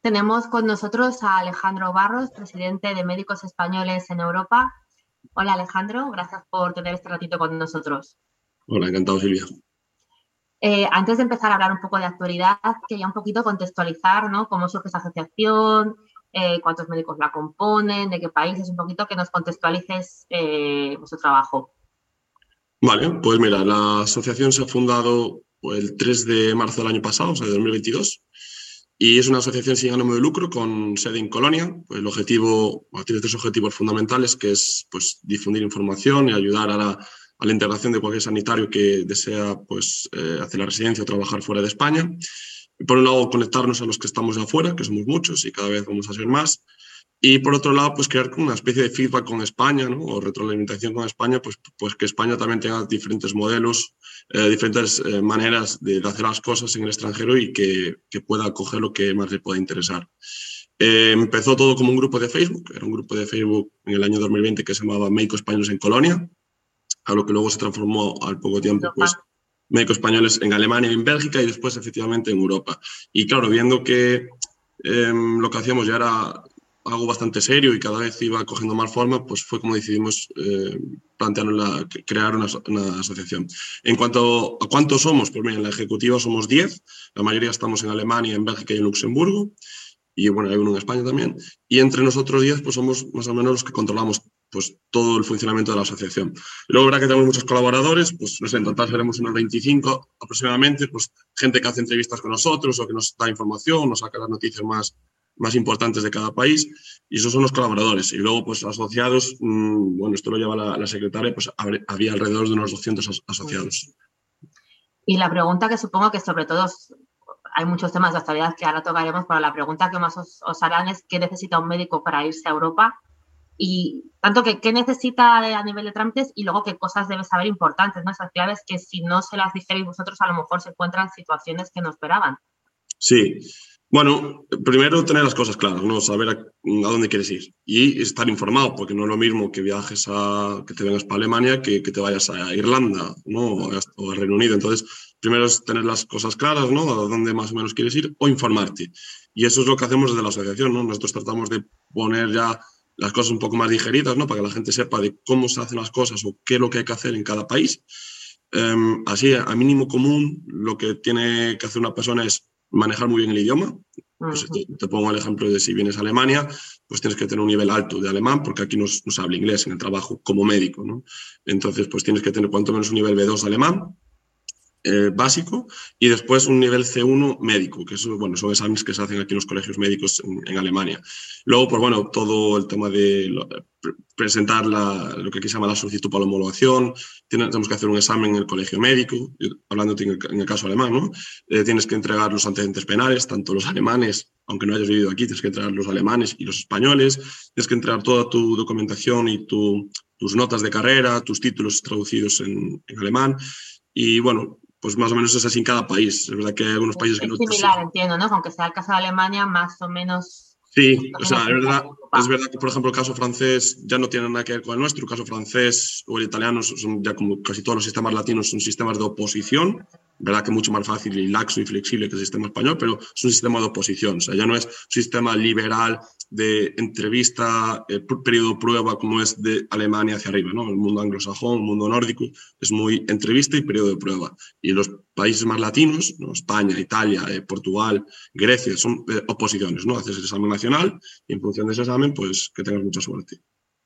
tenemos con nosotros a Alejandro Barros, presidente de Médicos Españoles en Europa. Hola Alejandro, gracias por tener este ratito con nosotros. Hola, encantado Silvia. Antes de empezar a hablar un poco de actualidad, quería un poquito contextualizar, ¿no? Cómo surge esta asociación, cuántos médicos la componen, de qué países, un poquito que nos contextualices vuestro trabajo. Vale, pues mira, la asociación se ha fundado el 3 de marzo del año pasado, o sea, de 2022, y es una asociación sin ánimo de lucro con sede en Colonia. Pues el objetivo, tiene tres objetivos fundamentales, que es pues, difundir información y ayudar a la integración de cualquier sanitario que desea pues, hacer la residencia o trabajar fuera de España. Y por un lado, conectarnos a los que estamos de afuera, que somos muchos y cada vez vamos a ser más. Y por otro lado, pues crear una especie de feedback con España, ¿no? O retroalimentación con España, pues que España también tenga diferentes modelos, diferentes maneras de hacer las cosas en el extranjero y que pueda coger lo que más le pueda interesar. Empezó todo como un grupo de Facebook, era un grupo de Facebook en el año 2020 que se llamaba Médicos Españoles en Colonia, a lo que luego se transformó al poco tiempo, pues, Médicos Españoles en Alemania y en Bélgica y después efectivamente en Europa. Y claro, viendo que lo que hacíamos ya era algo bastante serio y cada vez iba cogiendo más forma, pues fue como decidimos crear una asociación. En cuanto a cuántos somos, pues mira, en la ejecutiva somos 10, la mayoría estamos en Alemania, en Bélgica y en Luxemburgo, y bueno, hay uno en España también, y entre nosotros 10 pues somos más o menos los que controlamos pues todo el funcionamiento de la asociación. Y luego, verdad que tenemos muchos colaboradores, pues no sé, en total seremos unos 25 aproximadamente, pues gente que hace entrevistas con nosotros o que nos da información, nos saca las noticias más importantes de cada país, y esos son los colaboradores. Y luego, pues asociados, bueno, esto lo lleva la secretaria, pues había alrededor de unos 200 asociados. Y la pregunta que supongo que sobre todo hay muchos temas de actualidad que ahora tocaremos, pero la pregunta que más os harán es ¿qué necesita un médico para irse a Europa? Y tanto que qué necesita a nivel de trámites y luego qué cosas debe saber importantes, ¿no? Esas claves que si no se las dijerais vosotros a lo mejor se encuentran situaciones que no esperaban. Sí. Bueno, primero tener las cosas claras, ¿no? Saber a dónde quieres ir y estar informado, porque no es lo mismo que viajes que te vengas para Alemania que te vayas a Irlanda, ¿no? O a Reino Unido. Entonces, primero es tener las cosas claras, ¿no? A dónde más o menos quieres ir o informarte. Y eso es lo que hacemos desde la asociación, ¿no? Nosotros tratamos de poner ya las cosas un poco más digeridas, ¿no? Para que la gente sepa de cómo se hacen las cosas o qué es lo que hay que hacer en cada país. Así, a mínimo común, lo que tiene que hacer una persona es manejar muy bien el idioma. Pues te pongo el ejemplo de si vienes a Alemania, pues tienes que tener un nivel alto de alemán, porque aquí no se habla inglés en el trabajo como médico, ¿no? Entonces, pues tienes que tener cuanto menos un nivel B2 de alemán, básico, y después un nivel C1 médico, que eso, bueno, son exámenes que se hacen aquí en los colegios médicos en Alemania. Luego, pues bueno, todo el tema de presentar lo que aquí se llama la solicitud para la homologación, tenemos que hacer un examen en el colegio médico, hablando en el caso alemán, ¿no? Tienes que entregar los antecedentes penales, tanto los alemanes, aunque no hayas vivido aquí, tienes que entregar los alemanes y los españoles, tienes que entregar toda tu documentación y tus notas de carrera, tus títulos traducidos en alemán, y bueno, pues más o menos es así en cada país. Es verdad que hay algunos países que no... Es similar, entiendo, ¿no? Aunque sea el caso de Alemania, más o menos... Sí, o sea, es verdad que, por ejemplo, el caso francés ya no tiene nada que ver con el nuestro. El caso francés o el italiano son ya como casi todos los sistemas latinos, son sistemas de oposición. Verdad que mucho más fácil y laxo y flexible que el sistema español, pero es un sistema de oposición. O sea, ya no es un sistema liberal de entrevista, periodo prueba, como es de Alemania hacia arriba, ¿no? El mundo anglosajón, el mundo nórdico, es muy entrevista y periodo de prueba. Y los países más latinos, ¿no? España, Italia, Portugal, Grecia, son oposiciones, ¿no? Haces el examen nacional y en función de ese examen, pues que tengas mucha suerte.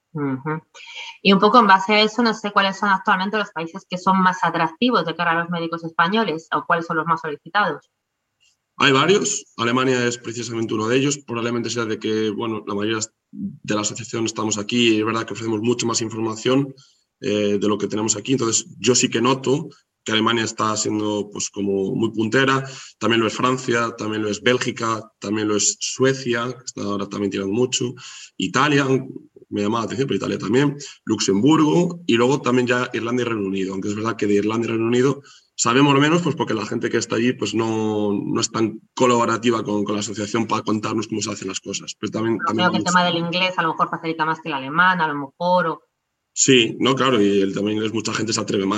Y un poco en base a eso, no sé cuáles son actualmente los países que son más atractivos de cara a los médicos españoles o cuáles son los más solicitados. Hay varios, Alemania es precisamente uno de ellos, probablemente sea de que, bueno, la mayoría de la asociación estamos aquí y es verdad que ofrecemos mucho más información de lo que tenemos aquí, entonces yo sí que noto que Alemania está siendo pues como muy puntera, también lo es Francia, también lo es Bélgica, también lo es Suecia, que está ahora también tirando mucho, Italia, me llama la atención, pero Italia también, Luxemburgo y luego también ya Irlanda y Reino Unido, aunque es verdad que de Irlanda y Reino Unido sabemos menos pues porque la gente que está allí pues no es tan colaborativa con la asociación para contarnos cómo se hacen las cosas. Pero también creo que el tema del inglés a lo mejor facilita más que el alemán, a lo mejor. Sí, no, claro, y el tema inglés mucha gente se atreve más.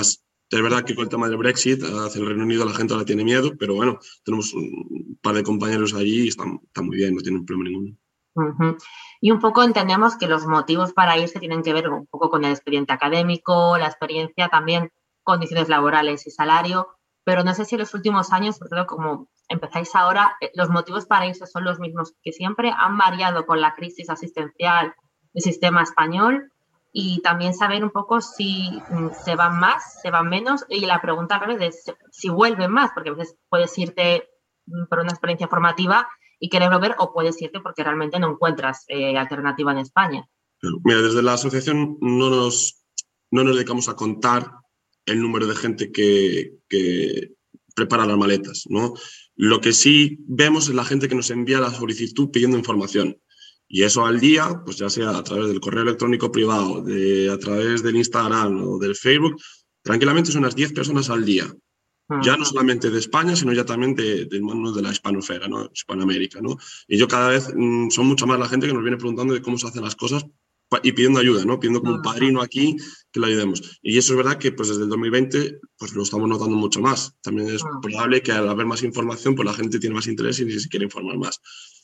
Es verdad que con el tema del Brexit, hacia el Reino Unido la gente ahora tiene miedo, pero bueno, tenemos un par de compañeros allí y están muy bien, no tienen problema ninguno. Y un poco entendemos que los motivos para irse tienen que ver un poco con el expediente académico, la experiencia, también condiciones laborales y salario, pero no sé si en los últimos años, sobre todo como empezáis ahora, los motivos para irse son los mismos que siempre, han variado con la crisis asistencial del sistema español, y también saber un poco si se van más, se van menos, y la pregunta al revés es si vuelven más, porque a veces puedes irte por una experiencia formativa y querer volver, o puedes irte porque realmente no encuentras alternativa en España. Mira, desde la asociación no nos dedicamos a contar el número de gente que prepara las maletas, ¿no? Lo que sí vemos es la gente que nos envía la solicitud pidiendo información. Y eso al día, pues ya sea a través del correo electrónico privado, a través del Instagram o del Facebook, tranquilamente son unas 10 personas al día. Ya no solamente de España, sino ya también de la hispanofera, ¿no? Hispanoamérica, ¿no? Y yo cada vez son mucha más la gente que nos viene preguntando de cómo se hacen las cosas y pidiendo ayuda, ¿no? Pidiendo como un padrino aquí que lo ayudemos. Y eso es verdad que pues desde el 2020 pues lo estamos notando mucho más. También es probable que al haber más información pues la gente tiene más interés y se quiere informar más.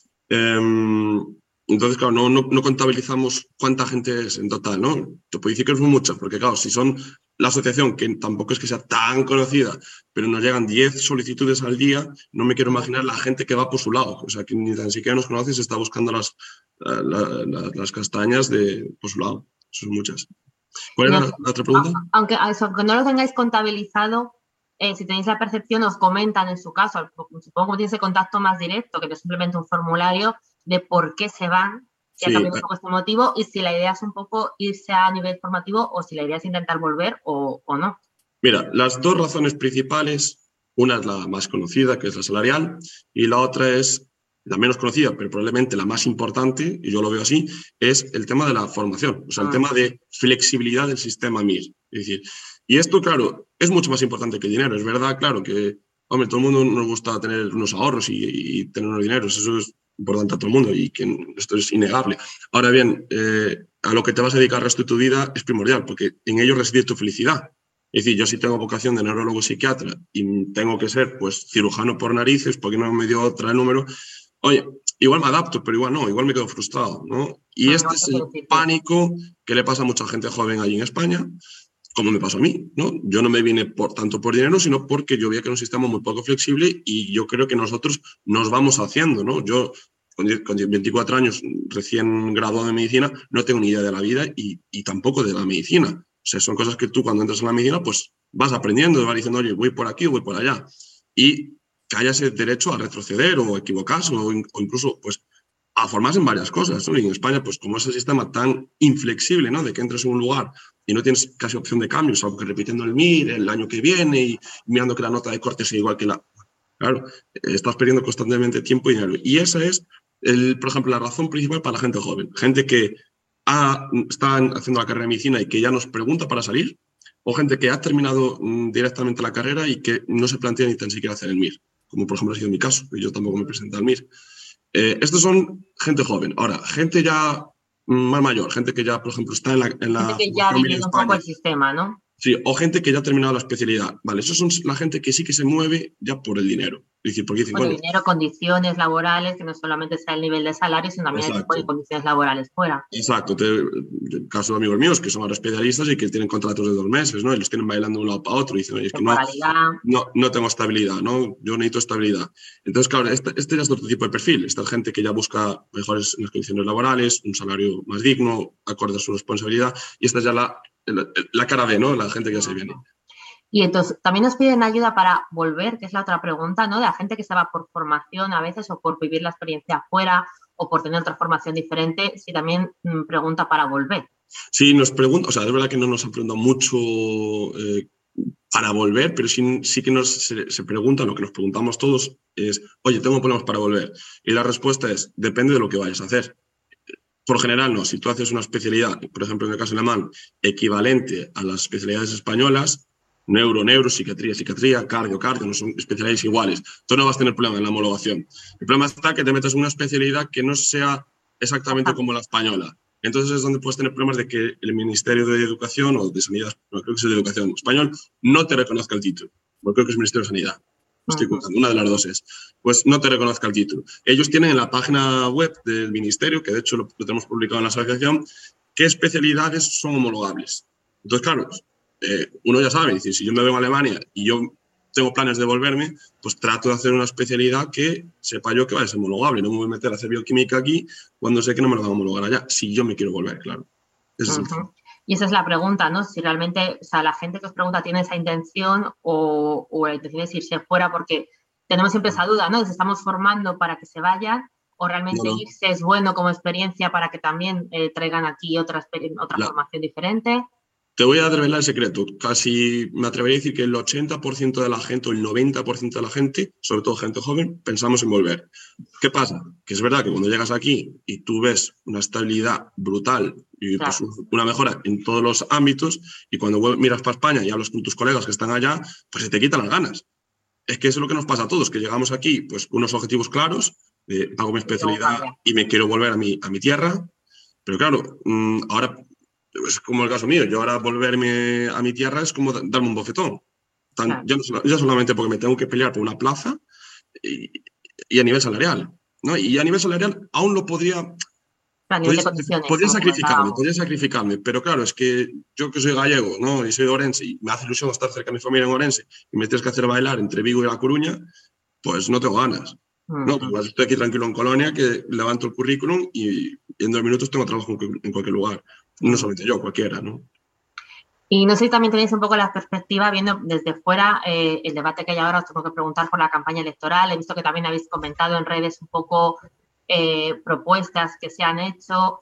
Entonces, claro, no contabilizamos cuánta gente es en total, ¿no? Te puedo decir que son muchas, porque claro, si son la asociación, que tampoco es que sea tan conocida, pero nos llegan 10 solicitudes al día, no me quiero imaginar la gente que va por su lado. O sea, que ni tan siquiera nos conoce y se está buscando las castañas por su lado. Son muchas. ¿Cuál era la otra pregunta? Aunque no lo tengáis contabilizado, si tenéis la percepción, os comentan en su caso, supongo que tienes el contacto más directo, que no es simplemente un formulario de por qué se van, si ha cambiado un poco este motivo, y si la idea es un poco irse a nivel formativo o si la idea es intentar volver o no. Mira, las dos razones principales, una es la más conocida, que es la salarial, y la otra es la menos conocida, pero probablemente la más importante, y yo lo veo así, es el tema de la formación, o sea, el tema de flexibilidad del sistema MIR. Es decir, y esto, claro, es mucho más importante que el dinero. Es verdad, claro, que, hombre, todo el mundo nos gusta tener unos ahorros y tener unos dineros, eso es importante a todo el mundo y que esto es innegable. Ahora bien, a lo que te vas a dedicar el resto de tu vida es primordial, porque en ello reside tu felicidad. Es decir, yo sí tengo vocación de neurólogo psiquiatra y tengo que ser, pues, cirujano por narices, porque no me dio otra el número. Oye, igual me adapto, pero igual no, igual me quedo frustrado, ¿no? Y este es el pánico que le pasa a mucha gente joven allí en España, como me pasó a mí, ¿no? Yo no me vine tanto por dinero, sino porque yo veía que era un sistema muy poco flexible y yo creo que nosotros nos vamos haciendo, ¿no? Yo, con 24 años, recién graduado de medicina, no tengo ni idea de la vida y tampoco de la medicina. O sea, son cosas que tú cuando entras en la medicina, pues vas aprendiendo, vas diciendo, oye, voy por aquí o voy por allá. Y que haya ese derecho a retroceder o equivocarse o incluso, pues, a formarse en varias cosas, ¿no? Y en España, pues como es el sistema tan inflexible, ¿no? De que entres en un lugar y no tienes casi opción de cambio, salvo que repitiendo el MIR el año que viene y mirando que la nota de corte sea igual que la... Claro, estás perdiendo constantemente tiempo y dinero. Y esa es, por ejemplo, la razón principal para la gente joven. Gente que está haciendo la carrera de medicina y que ya nos pregunta para salir, o gente que ha terminado directamente la carrera y que no se plantea ni tan siquiera hacer el MIR, como por ejemplo ha sido mi caso, que yo tampoco me presenté al MIR. Estos son gente joven. Ahora, gente ya más mayor, gente que ya, por ejemplo, está en la gente que ya ha vivido un poco el sistema, ¿no? Sí, o gente que ya ha terminado la especialidad. Vale, esos son la gente que sí que se mueve ya por el dinero. Es decir, porque dicen, bueno, dinero, condiciones laborales, que no solamente sea el nivel de salario, sino también el tipo de condiciones laborales fuera. Exacto. El caso de amigos míos que son ahora especialistas y que tienen contratos de 2 meses, ¿no? Y los tienen bailando de un lado para otro. Y dicen, oye, es que no tengo estabilidad, ¿no? Yo necesito estabilidad. Entonces, claro, este ya es otro tipo de perfil. Esta gente que ya busca mejores en las condiciones laborales, un salario más digno, acorde a su responsabilidad. Y esta es ya la cara B, ¿no? La gente que ya se viene. Y entonces también nos piden ayuda para volver, que es la otra pregunta, ¿no? De la gente que se va por formación a veces o por vivir la experiencia afuera o por tener otra formación diferente, si también pregunta para volver. Sí, nos pregunta, o sea, es verdad que no nos han preguntado mucho para volver, pero sí que se preguntan, lo que nos preguntamos todos es, oye, tengo problemas para volver. Y la respuesta es, depende de lo que vayas a hacer. Por general, no. Si tú haces una especialidad, por ejemplo, en el caso alemán, equivalente a las especialidades españolas, neuro, psiquiatría, cardio, no son especialidades iguales. Tú no vas a tener problema en la homologación. El problema está que te metas en una especialidad que no sea exactamente como la española. Entonces es donde puedes tener problemas de que el Ministerio de Educación o de Sanidad, no, creo que es de Educación español, no te reconozca el título. Porque creo que es Ministerio de Sanidad. Estoy contando, una de las dos es. Pues no te reconozca el título. Ellos tienen en la página web del Ministerio, que de hecho lo tenemos publicado en la asociación, qué especialidades son homologables. Entonces, claro, uno ya sabe, decir, si yo me vengo a Alemania y yo tengo planes de volverme, pues trato de hacer una especialidad que sepa yo que va a ser homologable. No me voy a meter a hacer bioquímica aquí cuando sé que no me lo van a homologar allá, si yo me quiero volver, claro. Ese es el tema. Y esa es la pregunta, ¿no? Si realmente, o sea, la gente que os pregunta tiene esa intención o la intención es irse fuera, porque tenemos siempre esa duda, ¿no? Si estamos formando para que se vayan o realmente irse es bueno como experiencia para que también traigan aquí otra formación diferente. Te voy a revelar el secreto. Casi me atrevería a decir que el 80% de la gente o el 90% de la gente, sobre todo gente joven, pensamos en volver. ¿Qué pasa? Que es verdad que cuando llegas aquí y tú ves una estabilidad brutal y pues, una mejora en todos los ámbitos, y cuando miras para España y hablas con tus colegas que están allá, pues se te quitan las ganas. Es que eso es lo que nos pasa a todos, que llegamos aquí pues con unos objetivos claros, hago mi especialidad y me quiero volver a mi tierra, pero claro, ahora es como el caso mío, yo ahora volverme a mi tierra es como darme un bofetón. Ya solamente porque me tengo que pelear por una plaza y a nivel salarial, ¿no? Y a nivel salarial aún lo podría sacrificarme, pero claro, es que yo que soy gallego, ¿no? Y soy de Orense y me hace ilusión estar cerca de mi familia en Orense y me tienes que hacer bailar entre Vigo y La Coruña, pues no tengo ganas. No, pues estoy aquí tranquilo en Colonia, que levanto el currículum y en 2 minutos tengo trabajo en cualquier lugar. No solamente yo, cualquiera, ¿no? Y no sé si también tenéis un poco la perspectiva, viendo desde fuera el debate que hay ahora, os tengo que preguntar por la campaña electoral. He visto que también habéis comentado en redes un poco propuestas que se han hecho.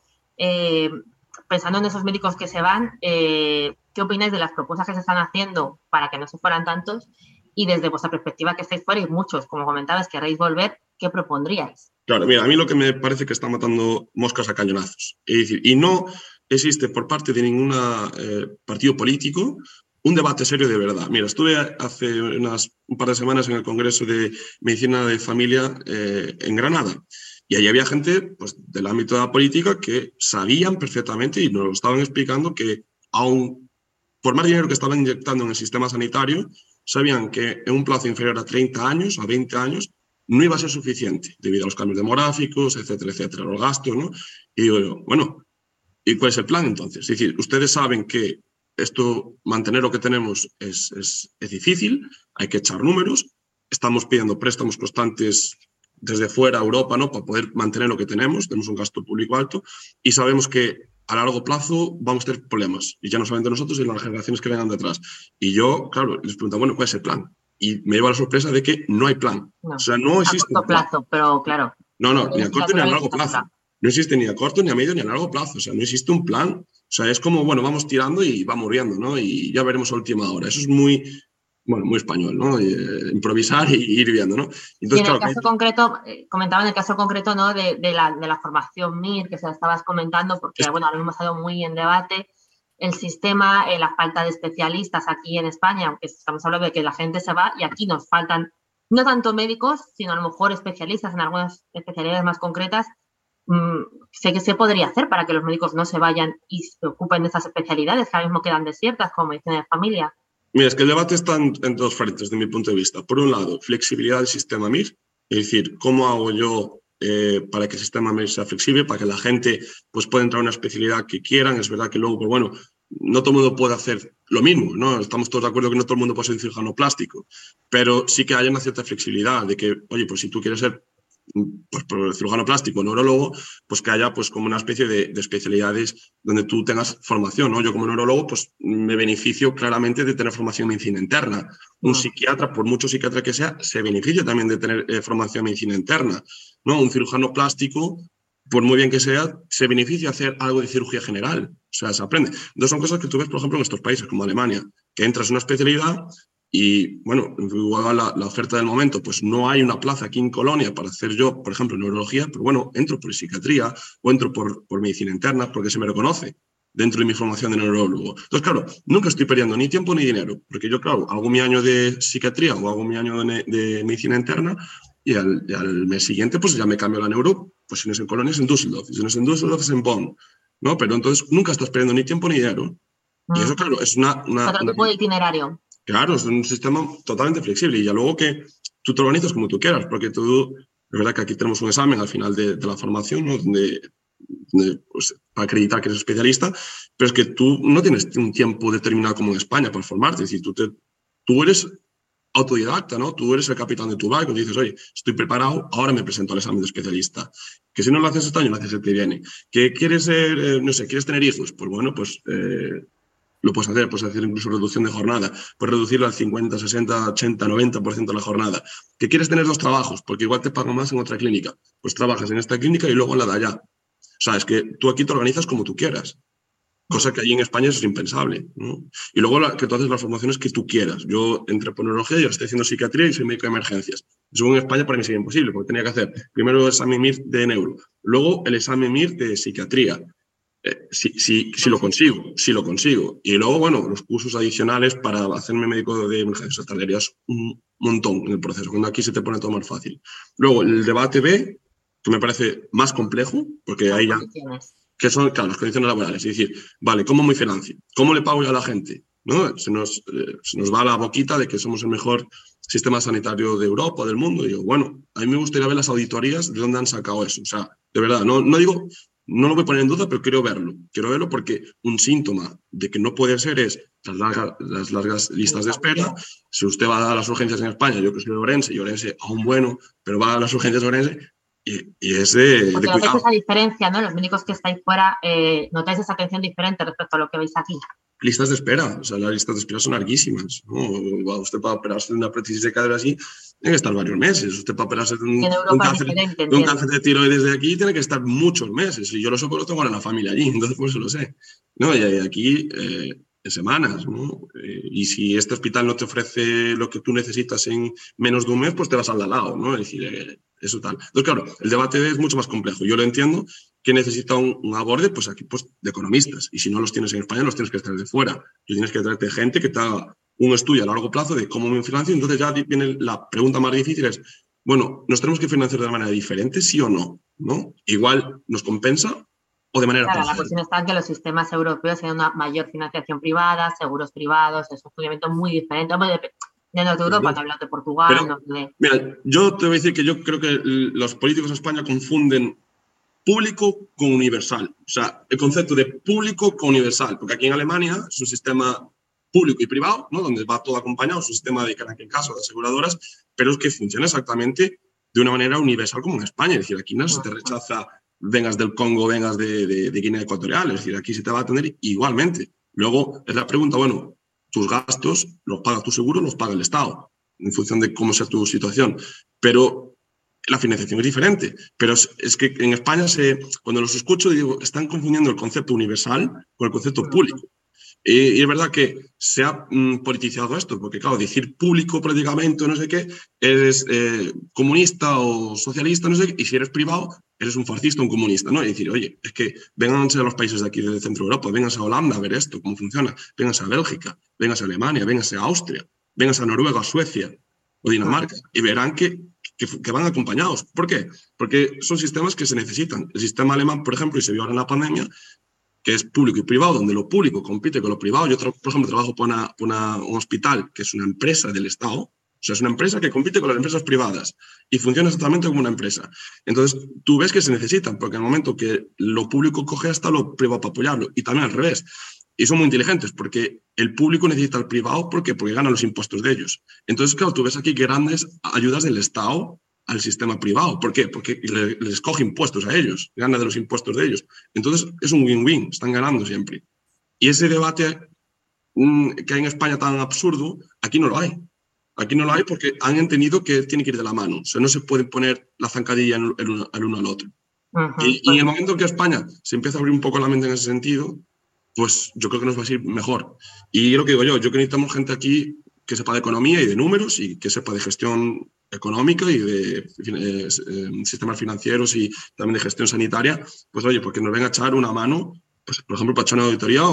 Pensando en esos médicos que se van, ¿qué opináis de las propuestas que se están haciendo para que no se fueran tantos? Y desde vuestra perspectiva, que estáis fuera y muchos, como comentabas, queréis volver, ¿qué propondríais? Claro, mira, a mí lo que me parece que está matando moscas a cañonazos. Es decir, y no existe por parte de ningún partido político un debate serio de verdad. Mira, estuve hace un par de semanas en el Congreso de Medicina de Familia en Granada. Y allí había gente pues, del ámbito de la política que sabían perfectamente y nos lo estaban explicando que aún por más dinero que estaban inyectando en el sistema sanitario, sabían que en un plazo inferior a 30 años, a 20 años, no iba a ser suficiente debido a los cambios demográficos, etcétera, los gastos, ¿no? Y digo yo, bueno, ¿y cuál es el plan entonces? Es decir, ustedes saben que esto, mantener lo que tenemos es difícil, hay que echar números, estamos pidiendo préstamos constantes desde fuera a Europa, ¿no? Para poder mantener lo que tenemos un gasto público alto y sabemos que a largo plazo vamos a tener problemas, y ya no solamente nosotros, sino las generaciones que vengan detrás. Y yo, claro, les pregunto, bueno, ¿cuál es el plan? Y me lleva la sorpresa de que no hay plan. No, o sea, no existe. A corto plazo, pero claro. No, ni a corto ni a largo plazo. No existe ni a corto, ni a medio, ni a largo plazo. O sea, no existe un plan. O sea, es como, bueno, vamos tirando y vamos viendo, ¿no? Y ya veremos a última hora. Eso es muy español, ¿no? Improvisar y ir viendo, ¿no? Entonces, y en el caso concreto, comentaba en el caso concreto, ¿no? De la formación MIR, que se la estabas comentando, porque, bueno, ahora mismo ha estado muy en debate el sistema, la falta de especialistas aquí en España, aunque estamos hablando de que la gente se va y aquí nos faltan no tanto médicos, sino a lo mejor especialistas en algunas especialidades más concretas. Sé que se podría hacer para que los médicos no se vayan y se ocupen de esas especialidades que ahora mismo quedan desiertas, como medicina de familia. Mira, es que el debate está en dos frentes, de mi punto de vista. Por un lado, flexibilidad del sistema MIR, es decir, ¿cómo hago yo para que el sistema MIR sea flexible, para que la gente pues, pueda entrar a una especialidad que quieran? Es verdad que luego, pues bueno, no todo el mundo puede hacer lo mismo, ¿no? Estamos todos de acuerdo que no todo el mundo puede ser un cirujano plástico, pero sí que haya una cierta flexibilidad de que, oye, pues si tú quieres ser pues por cirujano plástico, neurólogo, pues que haya pues como una especie de especialidades donde tú tengas formación, ¿no? Yo como neurólogo pues me beneficio claramente de tener formación en medicina interna. Un psiquiatra, por mucho psiquiatra que sea, se beneficia también de tener formación en medicina interna, ¿no? Un cirujano plástico, por muy bien que sea, se beneficia de hacer algo de cirugía general, o sea, se aprende. Entonces son cosas que tú ves, por ejemplo, en estos países como Alemania, que entras en una especialidad y, bueno, igual la oferta del momento, pues no hay una plaza aquí en Colonia para hacer yo, por ejemplo, neurología, pero bueno, entro por psiquiatría o entro por medicina interna porque se me reconoce dentro de mi formación de neurólogo. Entonces, claro, nunca estoy perdiendo ni tiempo ni dinero, porque yo, claro, hago mi año de psiquiatría o hago mi año de medicina interna y al mes siguiente, pues ya me cambio la neuro, pues si no es en Colonia es en Düsseldorf, si no es en Düsseldorf es en Bonn. ¿no? Pero entonces nunca estás perdiendo ni tiempo ni dinero. Y eso, claro, es Otro tipo de itinerario. Claro, es un sistema totalmente flexible y ya luego que tú te organizas como tú quieras, porque tú, es verdad que aquí tenemos un examen al final de la formación, ¿no? Pues, para acreditar que eres especialista, pero es que tú no tienes un tiempo determinado como en España para formarte, es decir, tú eres autodidacta, ¿no? Tú eres el capitán de tu barco, dices, oye, estoy preparado, ahora me presento al examen de especialista. Que si no lo haces este año, lo haces el que viene. Que quieres ser, no sé, quieres tener hijos, pues bueno, pues lo puedes hacer incluso reducción de jornada, puedes reducirlo al 50, 60, 80, 90% de la jornada. ¿Que quieres tener dos trabajos? Porque igual te pagan más en otra clínica. Pues trabajas en esta clínica y luego en la de allá. O sea, es que tú aquí te organizas como tú quieras, cosa que allí en España es impensable, ¿no? Y luego que tú haces las formaciones que tú quieras. Yo, entre pulmonología, yo estoy haciendo psiquiatría y soy médico de emergencias. Eso en España para mí sería imposible, porque tenía que hacer primero el examen MIR de neuro, luego el examen MIR de psiquiatría, si lo consigo, si lo consigo. Y luego, bueno, los cursos adicionales para hacerme médico de emergencias tardarías un montón en el proceso, cuando aquí se te pone todo más fácil. Luego, el debate B, que me parece más complejo, porque ahí ya, que son, claro, las condiciones laborales. Es decir, vale, ¿cómo me financio? ¿Cómo le pago yo a la gente? ¿No? Se nos va la boquita de que somos el mejor sistema sanitario de Europa, del mundo. Y digo, bueno, a mí me gustaría ver las auditorías de dónde han sacado eso. O sea, de verdad, no digo, no lo voy a poner en duda, pero quiero verlo. Quiero verlo porque un síntoma de que no puede ser es las largas listas de espera. Si usted va a las urgencias en España, yo que soy de Orense, y Orense aún bueno, pero va a las urgencias de Orense y es de Porque notáis cuidado. esa diferencia, ¿no? Los médicos que estáis fuera, notáis esa atención diferente respecto a lo que veis aquí. Listas de espera, o sea, las listas de espera son larguísimas, ¿no? Usted para operarse de una prótesis de cadera así, tiene que estar varios meses. Usted para operarse de un cáncer de tiroides de aquí tiene que estar muchos meses. Y yo lo sé porque lo tengo en la familia allí, entonces por eso lo sé. ¿No? Y aquí en semanas, ¿no? Y si este hospital no te ofrece lo que tú necesitas en menos de un mes, pues te vas al de al lado, ¿no? Es decir, eso tal. Entonces, claro, el debate es mucho más complejo. Yo lo entiendo, que necesita un aborde, pues aquí, pues de economistas. Y si no los tienes en España, los tienes que traer de fuera. Tú tienes que traerte gente que te haga un estudio a largo plazo de cómo me financio. Entonces ya viene la pregunta más difícil es, bueno, ¿nos tenemos que financiar de manera diferente, sí o no? ¿No? Igual nos compensa o de manera Claro, la parcial. cuestión está en que los sistemas europeos tienen una mayor financiación privada, seguros privados, es un funcionamiento muy diferente. De Norte de Europa, te hablo de Portugal, Pero, mira, yo te voy a decir que yo creo que los políticos en España confunden público con universal. O sea, el concepto de público con universal, porque aquí en Alemania es un sistema público y privado, ¿no? Donde va todo acompañado, es un sistema de, en aquel caso, de aseguradoras, pero es que funciona exactamente de una manera universal como en España. Es decir, aquí no se te rechaza, vengas del Congo, vengas de Guinea Ecuatorial, es decir, aquí se te va a atender igualmente. Luego es la pregunta, bueno, tus gastos los paga tu seguro, los paga el Estado, en función de cómo sea tu situación. Pero la financiación es diferente, pero es que en España cuando los escucho digo, están confundiendo el concepto universal con el concepto público. Y es verdad que se ha politizado esto, porque claro, decir público prácticamente, no sé qué, eres comunista o socialista, no sé qué, y si eres privado, eres un fascista o un comunista, ¿no? Y decir, oye, es que vénganse a los países de aquí del centro de Europa, vénganse a Holanda a ver esto, cómo funciona, vénganse a Bélgica, vénganse a Alemania, vénganse a Austria, vénganse a Noruega, a Suecia o Dinamarca, y verán que van acompañados. ¿Por qué? Porque son sistemas que se necesitan. El sistema alemán, por ejemplo, y se vio ahora en la pandemia, que es público y privado, donde lo público compite con lo privado. Yo, por ejemplo, trabajo para un hospital que es una empresa del Estado, o sea, es una empresa que compite con las empresas privadas y funciona exactamente como una empresa. Entonces, tú ves que se necesitan, porque en el momento que lo público coge hasta lo privado para apoyarlo, y también al revés. Y son muy inteligentes, porque el público necesita al privado, ¿por qué? Porque ganan los impuestos de ellos. Entonces, claro, tú ves aquí grandes ayudas del Estado al sistema privado. ¿Por qué? Porque les coge impuestos a ellos, gana de los impuestos de ellos. Entonces es un win-win, están ganando siempre. Y ese debate que hay en España tan absurdo, aquí no lo hay. Aquí no lo hay porque han entendido que tiene que ir de la mano. O sea, no se puede poner la zancadilla el uno al otro. Y en el momento en que España se empieza a abrir un poco la mente en ese sentido, pues yo creo que nos va a ir mejor. Y lo que digo yo que necesitamos gente aquí que sepa de economía y de números y que sepa de gestión económica y de sistemas financieros y también de gestión sanitaria, pues oye, porque nos venga a echar una mano, pues por ejemplo, para echar una auditoría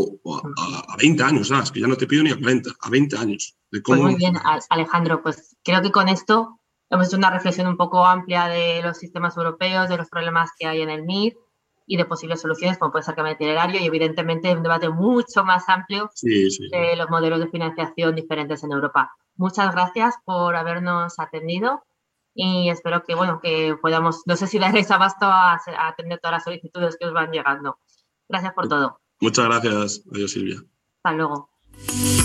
o a 20 años, ¿sabes? Que ya no te pido ni a 40, a 20 años. De cómo... Pues muy bien, Alejandro, pues creo que con esto hemos hecho una reflexión un poco amplia de los sistemas europeos, de los problemas que hay en el MIR y de posibles soluciones, como puede ser cambio de itinerario, y evidentemente un debate mucho más amplio de los modelos de financiación diferentes en Europa. Muchas gracias por habernos atendido y espero que, bueno, que podamos, no sé si daréis abasto a atender todas las solicitudes que os van llegando. Gracias por todo. Muchas gracias. Adiós, Silvia. Hasta luego.